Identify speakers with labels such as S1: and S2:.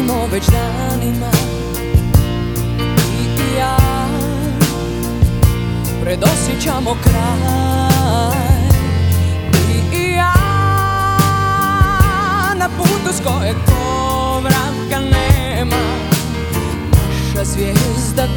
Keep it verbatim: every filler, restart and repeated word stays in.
S1: Trčimo već danima, ti i ja, predosjećamo kraj. Ti i ja, na putu s kojeg povratka nema, naša zvijezda